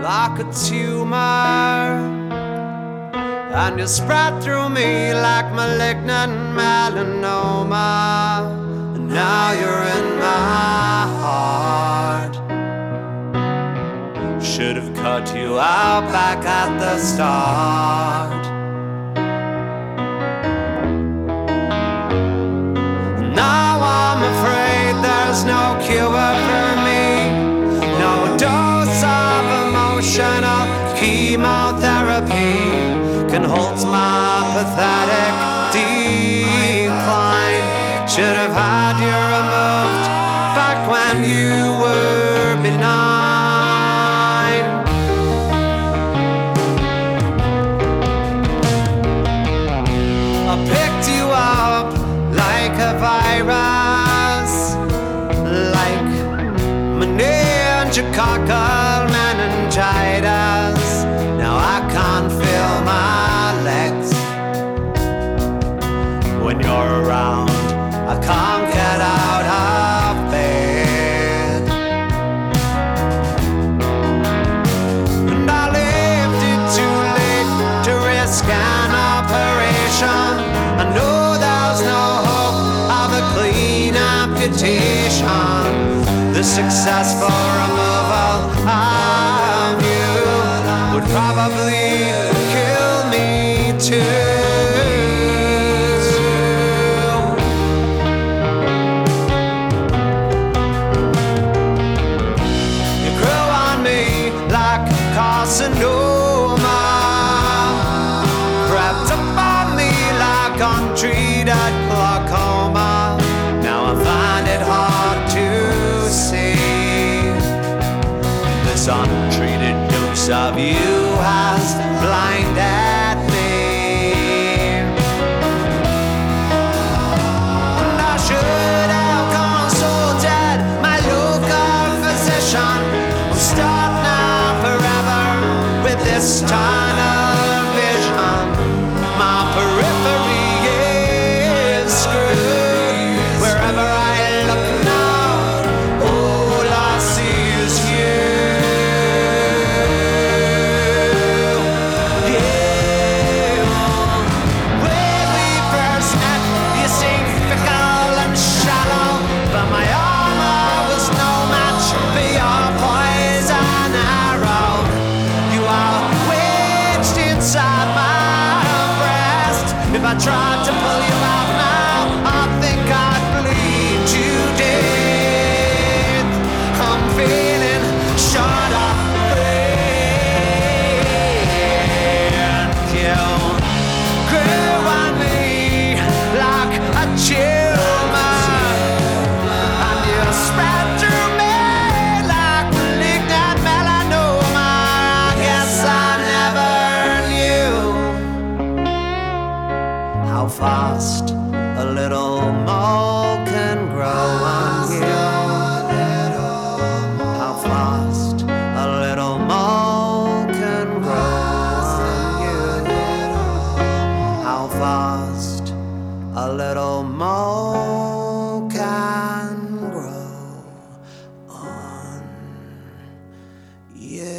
like a tumor, and you spread through me like malignant melanoma. And now you're in my heart. Should have cut you out back at the start. Now I'm afraid there's no cure for me, no dose of emotional chemotherapy can halt my pathetic decline. Should have had you removed back when you were benign. I picked you up like a virus, like meningococcal meningitis. Now I can't feel my legs when you're around. I can't get out of bed, and I left it too late to risk an operation. I know there's no hope of a clean amputation. The successful removal of you would probably kill me too. You grew on me like carcinoma, crept up on me like untreated glaucoma. Now I find it hard to see this untreated dose of you has blinded me. And I should have consulted my local physician. I'm stuck now forever with this tunnel vision. My periphery is screwed. Wherever I look now, all I see is you. When we first met, you seemed fickle and shallow, but my armor was no match for your poison arrow. You are wedged inside my breast. If I tried to pull you out now, I think I'd bleed to death. I'm feeling short of breath. You grew on me like a tumor, and you spread through me like malignant melanoma. I guess I never knew how fast a little mole can grow on you. How fast a little mole can grow on you. How fast a little mole can grow on you.